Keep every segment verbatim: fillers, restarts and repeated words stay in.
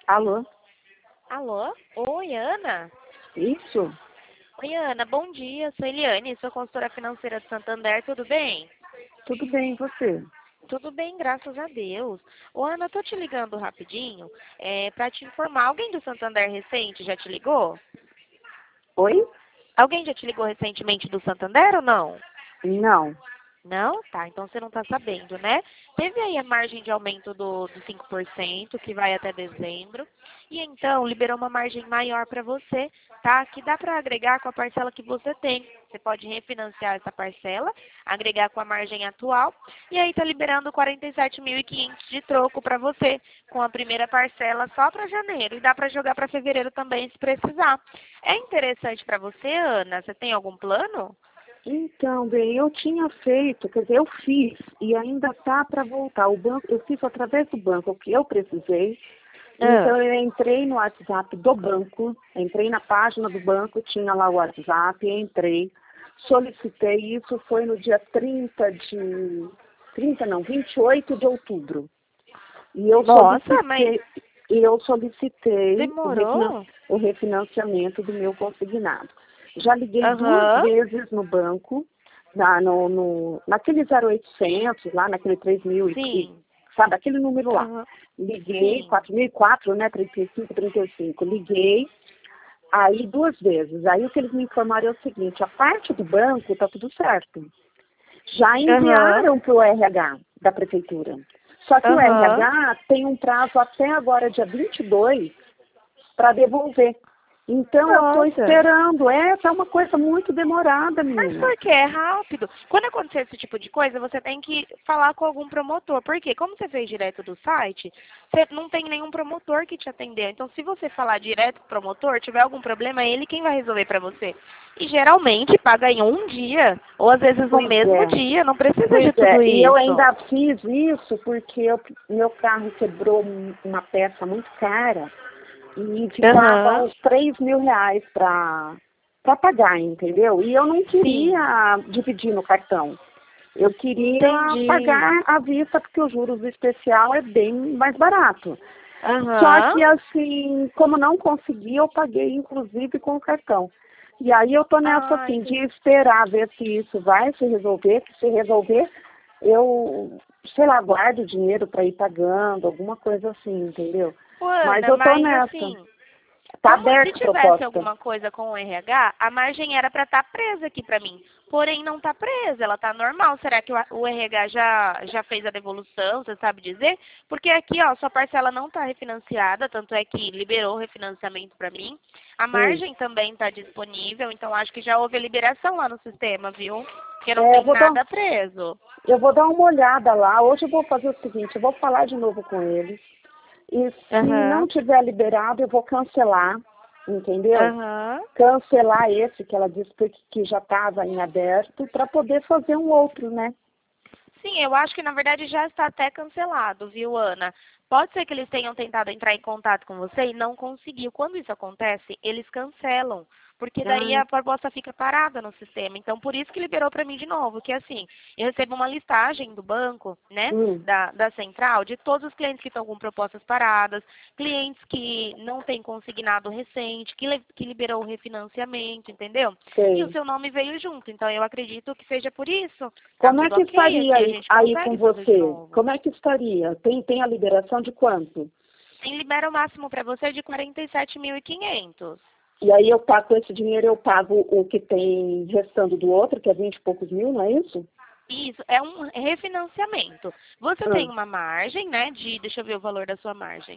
Alô? Alô? Oi, Ana? Isso? Oi, Ana, bom dia. Sou Eliane, sou consultora financeira de Santander, tudo bem? Tudo bem, e você? Tudo bem, graças a Deus. Ô, Ana, eu tô te ligando rapidinho é, para te informar. Alguém do Santander recente já te ligou? Oi? Alguém já te ligou recentemente do Santander ou não? Não. Não? Tá, então você não está sabendo, né? Teve aí a margem de aumento do, do cinco por cento, que vai até dezembro, e então liberou uma margem maior para você, tá? Que dá para agregar com a parcela que você tem. Você pode refinanciar essa parcela, agregar com a margem atual, e aí está liberando quarenta e sete mil e quinhentos de troco para você, com a primeira parcela só para janeiro, e dá para jogar para fevereiro também, se precisar. É interessante para você, Ana? Você tem algum plano? Então, bem, eu tinha feito, quer dizer, eu fiz e ainda tá para voltar. O banco, eu fiz através do banco o que eu precisei. Ah, Então eu entrei no WhatsApp do banco, entrei na página do banco, tinha lá o WhatsApp, entrei, solicitei, isso foi no dia trinta de, trinta não, vinte e oito de outubro. E eu nossa, mas solicitei, e eu solicitei o, refinan- demorou? o refinanciamento do meu consignado. Já liguei duas Aham. vezes no banco, na, no, no, naquele zero oitocentos, lá naquele três mil e, e- Sim. sabe, aquele número lá. Aham. Liguei, Sim. quatro mil e quatro, né, trinta e cinco, trinta e cinco. Liguei, aí duas vezes. Aí o que eles me informaram é o seguinte, a parte do banco está tudo certo. Já Aham. enviaram para o R H da prefeitura. Só que o Aham. R H tem um prazo até agora, dia vinte e dois, para devolver. Então eu estou Nossa. esperando. É, tá uma coisa muito demorada, Mas menina. por que? É rápido. Quando acontecer esse tipo de coisa, você tem que falar com algum promotor. Por quê? Como você fez direto do site, você não tem nenhum promotor que te atender. Então, se você falar direto com o promotor, tiver algum problema, é ele quem vai resolver para você. E geralmente paga em um dia, ou às vezes no Pois mesmo é, dia. Não precisa de pois tudo é. E eu isso. ainda fiz isso porque eu- meu carro quebrou um- uma peça muito cara e ficava Aham. uns três mil reais para para pagar, entendeu? E eu não Sim. queria dividir no cartão. Eu queria Entendi. pagar à vista porque o juros do especial é bem mais barato. Só Aham. que assim, como não consegui, eu paguei inclusive com o cartão. E aí eu tô nessa Ah, assim, de entendi. esperar ver se isso vai se resolver, que se resolver, eu, sei lá, guardo o dinheiro para ir pagando, alguma coisa assim, entendeu? Ô, Mas Ana, eu tô mas nessa. assim, Tá como se aberta a tivesse proposta. alguma coisa com o R H, a margem era para estar presa aqui para mim. Porém, não está presa, ela está normal. Será que o a- o R H já, já fez a devolução? Você sabe dizer? Porque aqui, ó, sua parcela não está refinanciada, tanto é que liberou o refinanciamento para mim. A Hum. margem também está disponível, então acho que já houve a liberação lá no sistema, viu? Porque não É, eu tem vou dar, nada preso. eu vou dar uma olhada lá. Hoje eu vou fazer o seguinte, eu vou falar de novo com eles. E se não Aham, tiver liberado, eu vou cancelar, entendeu? aham. Cancelar esse que ela disse que que já estava em aberto para poder fazer um outro, né? Sim, eu acho que na verdade já está até cancelado, viu, Ana? Pode ser que eles tenham tentado entrar em contato com você e não conseguiu. Quando isso acontece, eles cancelam, porque daí Ai, a proposta fica parada no sistema. Então, por isso que liberou para mim de novo, que assim, eu recebo uma listagem do banco, né, hum, da, da central, de todos os clientes que estão com propostas paradas, clientes que não têm consignado recente, que, le- que liberou o refinanciamento, entendeu? E o sei. seu nome veio junto, então eu acredito que seja por isso. Tá Como é tudo que ok estaria aqui, a aí, gente aí com consegue fazer de você? novo. Como é que estaria? Tem, tem a liberação de quanto? Tem libera o máximo para você de quarenta e sete mil e quinhentos. E aí eu pago com esse dinheiro, eu pago o que tem restando do outro, que é vinte e poucos mil, não é isso? Isso, é um refinanciamento. Você Ah, tem uma margem, né, de, deixa eu ver o valor da sua margem.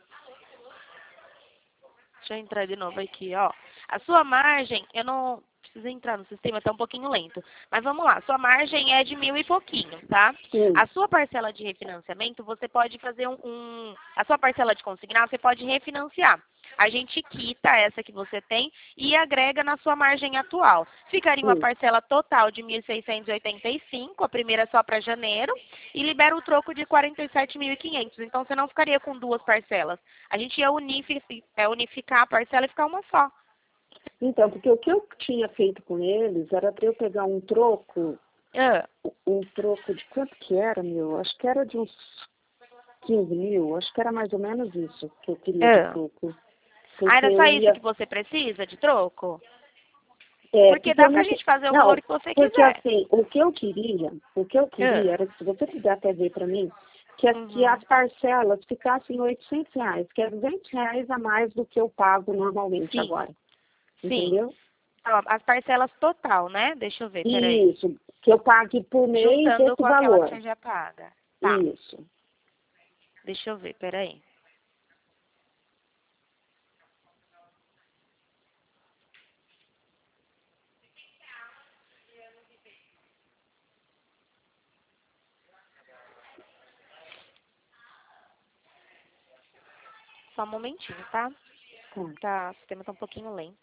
Deixa eu entrar de novo aqui, ó. A sua margem, eu não preciso entrar no sistema, está um pouquinho lento. Mas vamos lá, sua margem é de mil e pouquinho, tá? sim. A sua parcela de refinanciamento, você pode fazer um, um- a sua parcela de consignado, você pode refinanciar. A gente quita essa que você tem e agrega na sua margem atual. Ficaria uma Hum. parcela total de mil seiscentos e e oitenta e cinco, a primeira só para janeiro, e libera o troco de quarenta e sete mil e quinhentos. Então você não ficaria com duas parcelas. A gente ia unifi- é, unificar a parcela e ficar uma só. Então, porque o que eu tinha feito com eles era para eu pegar um troco, Ah, um troco de quanto que era, meu? Acho que era de uns quinze mil, acho que era mais ou menos isso que eu queria É. de troco. Ah, era só isso ia... que você precisa de troco? É, porque, porque dá pra não... gente fazer o não, valor que você porque quiser. assim, o que eu queria, o que eu queria É. era que se você puder até ver para mim, que, Uhum. que as parcelas ficassem oitocentos reais, que é duzentos reais a mais do que eu pago normalmente Sim. agora. Sim. Entendeu? Ó, as parcelas total, né? Deixa eu ver, peraí. Isso, que eu pague por mês Juntando esse com aquela valor. que você já paga. Tá. Isso. Deixa eu ver, peraí. Só um momentinho, tá? Tá. Tá, o sistema tá um pouquinho lento.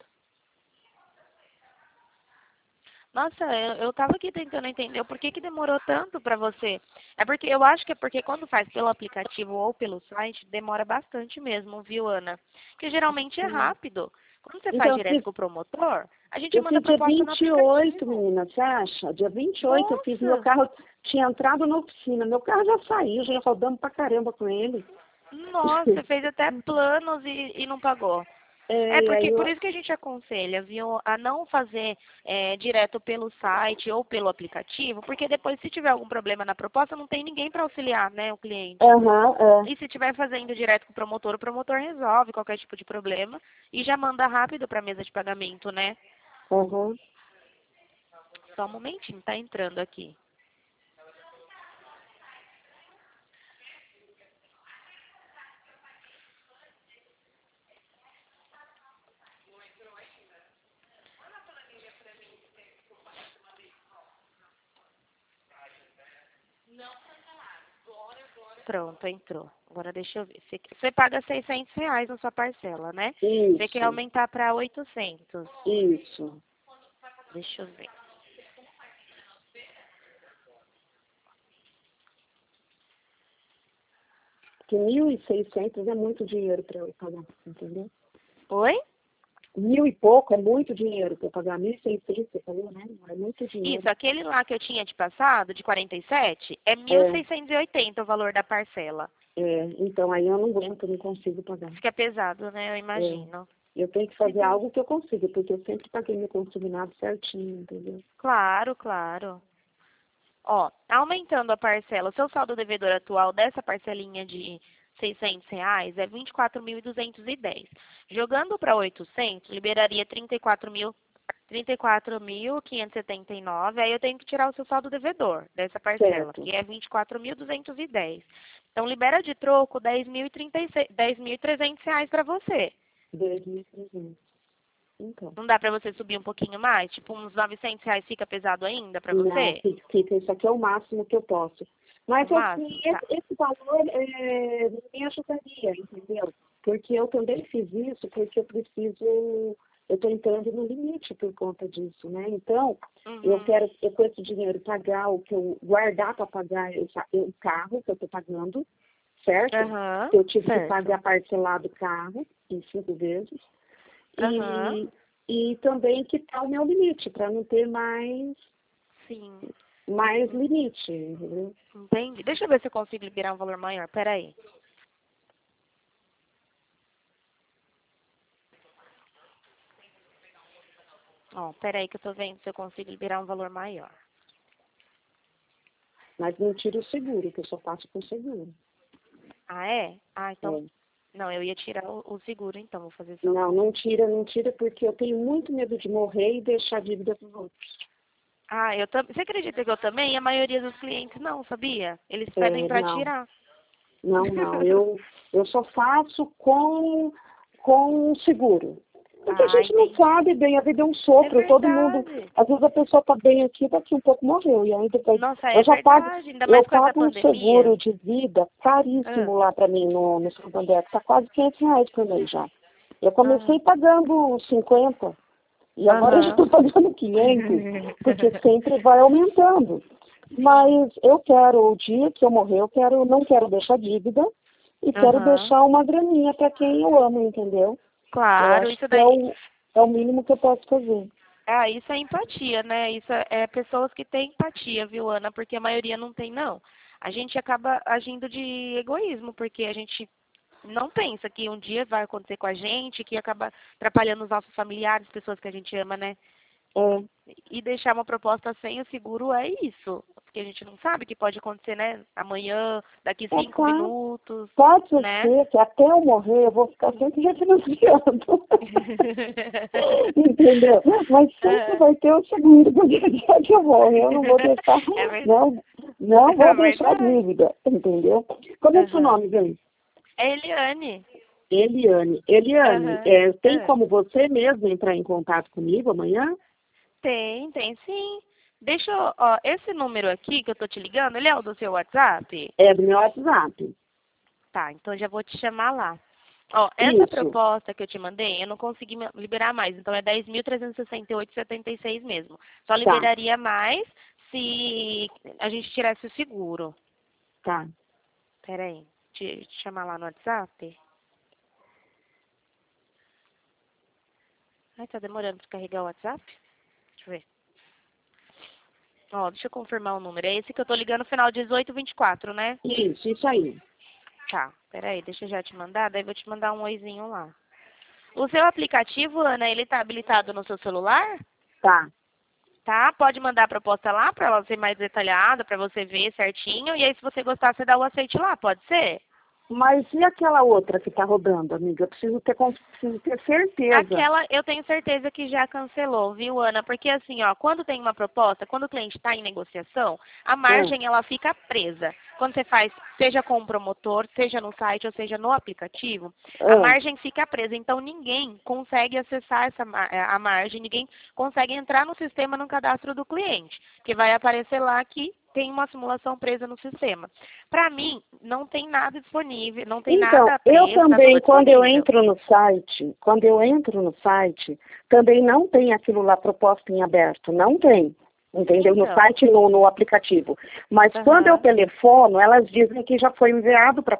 Nossa, eu, eu tava aqui tentando entender por que que demorou tanto pra você. É porque, eu acho que é porque quando faz pelo aplicativo ou pelo site, demora bastante mesmo, viu, Ana? Porque geralmente é rápido. Quando você faz Então, eu direto fiz, com o promotor, a gente eu manda a fiz dia proposta no vinte e oito, aplicativo. menina, você acha? Dia vinte e oito eu fiz, meu Nossa! carro tinha entrado na oficina, meu carro já saiu, já ia rodando pra caramba com ele. Nossa, você fez até planos e, e não pagou. É É, e aí porque por eu, isso que a gente aconselha, viu, a não fazer é, direto pelo site ou pelo aplicativo, porque depois se tiver algum problema na proposta, não tem ninguém para auxiliar, né, o cliente. aham, é, E se estiver fazendo direto com o promotor, o promotor resolve qualquer tipo de problema e já manda rápido para a mesa de pagamento, né? aham. Só um momentinho, tá entrando aqui. Pronto, entrou. Agora deixa eu ver. Você, você paga seiscentos reais na sua parcela, né? Você quer Isso, aumentar para oitocentos. isso. Deixa eu ver. Que mil e seiscentos é muito dinheiro para eu pagar, entendeu? Oi? Mil e pouco é muito dinheiro para eu pagar. Mil e seiscentos, você falou, né? É muito Isso, dinheiro. aquele lá que eu tinha te passado, de quarenta e sete, é mil É, seiscentos e oitenta o valor da parcela. é, então aí eu não aguento, não consigo pagar. Fica pesado, né? Eu É, imagino. eu tenho que fazer algo que eu consiga, porque eu sempre paguei meu consignado certinho, entendeu? Claro, claro. Ó, aumentando a parcela, o seu saldo devedor atual dessa parcelinha de seiscentos reais é vinte e quatro mil duzentos e dez. Jogando para oitocentos, liberaria trinta e quatro mil, trinta e quatro mil quinhentos e setenta e nove. Aí eu tenho que tirar o seu saldo devedor dessa parcela, Certo. que é vinte e quatro mil duzentos e dez. Então libera de troco dez mil e trezentos reais para você. dois mil e trezentos. Então. Não dá para você subir um pouquinho mais? Tipo, uns novecentos reais fica pesado ainda para Não, você? fica, isso aqui é o máximo que eu posso. O Mas assim, máximo? Tá. esse, esse valor é, me ajudaria, entendeu? Porque eu também fiz isso porque eu preciso, eu estou entrando no limite por conta disso, né? Então, eu Uhum. quero, eu com esse dinheiro pagar o que eu guardar para pagar o o carro que eu estou pagando, certo? Aham, Que eu tive que certo. pagar parcelado o carro em cinco vezes. Aham, E, e também quitar o meu limite, para não ter mais, sim. mais limite, entendeu? Entendi. Deixa eu ver se eu consigo liberar um valor maior. Peraí. Ó, peraí que eu tô vendo se eu consigo liberar um valor maior. Mas não tira o seguro, que eu só faço com seguro. Ah, é? Ah, então... É. Não, eu ia tirar o, o seguro, então. Vou fazer só Não, com... não tira, não tira, porque eu tenho muito medo de morrer e deixar a dívida para os outros. Ah, eu também... Você acredita que eu também? E a maioria dos clientes não, sabia? Eles pedem É, pra não, tirar. não, não. Eu, eu só faço com, com seguro. Porque a Ah, gente não entendi. sabe bem, a vida é um É sopro, todo mundo, verdade. às vezes a pessoa está bem aqui, daqui um pouco morreu. E aí depois, Nossa, eu é já pago, verdade. Ainda eu mais com essa pago um pandemia. seguro de vida Ah, caríssimo lá para mim no, no Santander, que está quase quinhentos reais por mês já. Eu comecei ah, pagando cinquenta e agora eu já aham. estou pagando quinhentos, porque sempre vai aumentando. Mas eu quero, o dia que eu morrer, eu quero, não quero deixar dívida e quero Aham. deixar uma graninha para quem eu amo, entendeu? Eu Claro, acho isso que é daí. o, é o mínimo que eu posso fazer. Ah, isso é empatia, né? Isso é, é pessoas que têm empatia, viu, Ana? Porque a maioria não tem, não. a gente acaba agindo de egoísmo, porque a gente não pensa que um dia vai acontecer com a gente, que acaba atrapalhando os nossos familiares, pessoas que a gente ama, né? É. E deixar uma proposta sem o seguro é isso. Porque a gente não sabe o que pode acontecer, né? Amanhã, daqui É cinco claro. minutos, Pode né? ser que até eu morrer eu vou ficar sempre refinanciando. Entendeu? Mas sempre vai ter o seguro, porque o dia que eu morrer eu não vou deixar, É verdade. não, não É vou deixar verdade. dívida, entendeu? Como é seu Aham. nome, Glenn? É Eliane. Eliane. Eliane, Aham. é, tem Ah. como você mesmo entrar em contato comigo amanhã? Tem, tem sim. Deixa eu, ó, esse número aqui que eu tô te ligando, ele é o do seu WhatsApp? É do meu WhatsApp. Tá, então eu já vou te chamar lá. Ó, essa Isso, proposta que eu te mandei, eu não consegui me- liberar mais, então é dez mil trezentos e sessenta e oito vírgula setenta e seis mesmo. Só tá, liberaria mais se a gente tirasse o seguro. tá. Pera aí, te, te chamar lá no WhatsApp? Ai, tá demorando pra carregar o WhatsApp? Deixa eu ver. Ó, deixa eu confirmar o número. É esse que eu tô ligando, final dezoito vinte e quatro, né? Isso, isso aí. Tá, peraí, deixa eu já te mandar, daí eu vou te mandar um oizinho lá. O seu aplicativo, Ana, ele tá habilitado no seu celular? Tá. Tá? Pode mandar a proposta lá para ela ser mais detalhada, para você ver certinho. E aí, se você gostar, você dá o aceite lá, pode ser? Mas e aquela outra que tá rodando, amiga? Eu preciso ter, con- preciso ter certeza. Aquela, eu tenho certeza que já cancelou, viu, Ana? Porque assim, ó, quando tem uma proposta, quando o cliente está em negociação, a Ah, margem ela fica presa. Quando você faz, seja com o promotor, seja no site ou seja no aplicativo, a ah. margem fica presa. Então ninguém consegue acessar essa ma- eh, a margem, ninguém consegue entrar no sistema no cadastro do cliente, que vai aparecer lá que tem uma simulação presa no sistema. Para mim, não tem nada disponível, não tem Então, nada eu preso, tá também, tudo quando eu disponível. entro no site, quando eu entro no site, também não tem aquilo lá proposta em aberto. Não tem. Entendeu? No Então, site e no, no aplicativo. Mas quando eu aham. telefono, elas dizem que já foi enviado para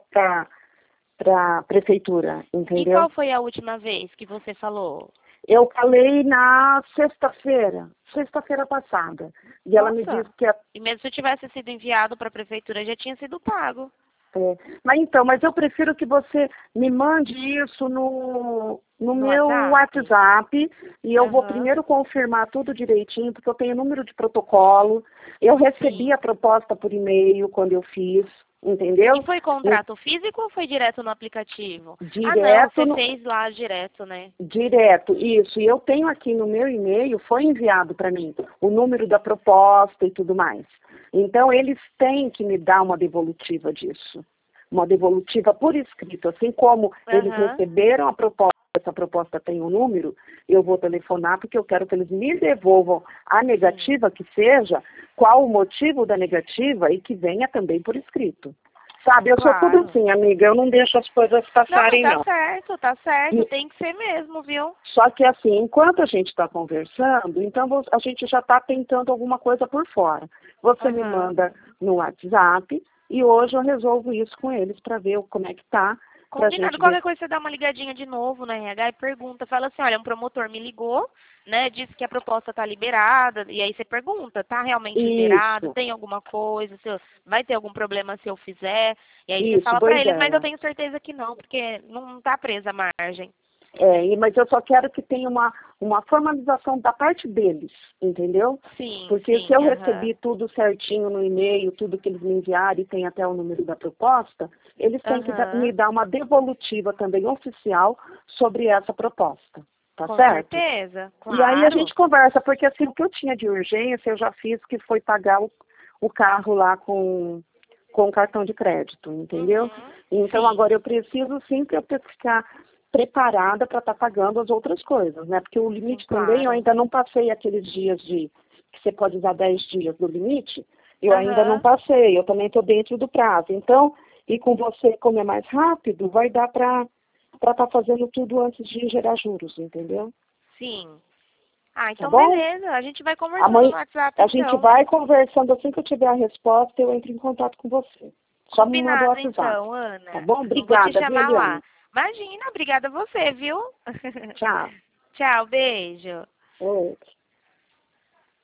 a prefeitura. E Entendeu? qual foi a última vez que você falou? Eu falei na sexta-feira, sexta-feira passada. E ela me Nossa, disse que... A, e mesmo se tivesse sido enviado para a prefeitura, já tinha sido pago. é, mas então, mas eu prefiro que você me mande isso no, no No meu WhatsApp? WhatsApp e eu vou Aham, primeiro confirmar tudo direitinho, porque eu tenho número de protocolo. Eu recebi sim. a proposta por e-mail quando eu fiz, entendeu? E foi E contrato físico ou foi direto no aplicativo? Ah, não, direto você no, fez lá direto, né? Direto, isso. E eu tenho aqui no meu e-mail, foi enviado para mim o número da proposta e tudo mais. Então, eles têm que me dar uma devolutiva disso. Uma devolutiva por escrito. Assim como eles Aham, receberam a proposta, essa proposta tem um número, eu vou telefonar porque eu quero que eles me devolvam a sim. negativa que seja, qual o motivo da negativa e que venha também por escrito. Sabe, eu sou tudo Claro. assim, amiga, eu não deixo as coisas Não, passarem, tá não. certo, tá certo. Tem que ser mesmo, viu? Só que assim, enquanto a gente está conversando, então vo- a gente já está tentando alguma coisa por fora. Você me Aham. manda no WhatsApp e hoje eu resolvo isso com eles para ver o- como é que tá, para a Combinado. gente ver. Qualquer coisa você dá uma ligadinha de novo na R H e pergunta. Fala assim, olha, um promotor me ligou, né? Disse que a proposta tá liberada. E aí você pergunta, tá realmente liberado? Isso, Tem alguma coisa? Se eu- vai ter algum problema se eu fizer? E aí você isso, fala boa pra eles, mas eu ideia. tenho certeza que não, porque não tá presa a margem. É, e- mas eu só quero que tenha uma, uma formalização da parte deles, entendeu? Sim, Porque se sim, eu aham. recebi tudo certinho no e-mail, tudo que eles me enviaram e tem até o número da proposta, eles têm que da- me Aham. dar uma devolutiva também oficial sobre essa proposta, tá Com certo? certeza, E aí a claro. gente conversa, porque assim, o que eu tinha de urgência, eu já fiz, que foi pagar o, o carro lá com, com cartão de crédito, entendeu? Uhum. Então Sim, agora eu preciso sim para eu ter que ficar preparada para estar pagando as outras coisas, né? Porque o sim, limite também, eu claro. ainda não passei aqueles dias de, que você pode usar dez dias do limite, eu ainda não Aham. passei, eu também estou dentro do prazo. Então, e com você, como é mais rápido, vai dar para para estar fazendo tudo antes de gerar juros, entendeu? Sim. Ah, Tá então bom? beleza. A gente vai conversando Amanhã no WhatsApp a gente então. vai conversando, assim que eu tiver a resposta, eu entro em contato com você. Só me manda o Combinado WhatsApp. então, Tá Ana. bom? Eu vou te Obrigada, viu, chamar lá. Eliane? Imagina, obrigada a você, viu? Tchau. Tchau, beijo. Oi.